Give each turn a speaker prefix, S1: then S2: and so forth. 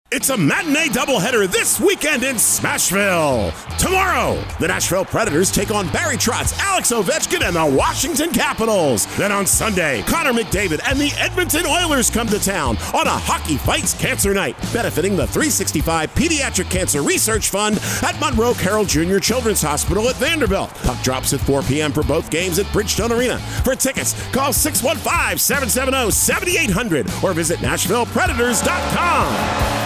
S1: It's a matinee doubleheader this weekend in Smashville. Tomorrow, the Nashville Predators take on Barry Trotz, Alex Ovechkin, and the Washington Capitals. Then on Sunday, Connor McDavid and the Edmonton Oilers come to town on a Hockey Fights Cancer Night, benefiting the 365 Pediatric Cancer Research Fund at Monroe Carroll Jr. Children's Hospital at Vanderbilt. Puck drops at 4 p.m. for both games at Bridgestone Arena. For tickets, call 615-770-7800 or visit NashvillePredators.com.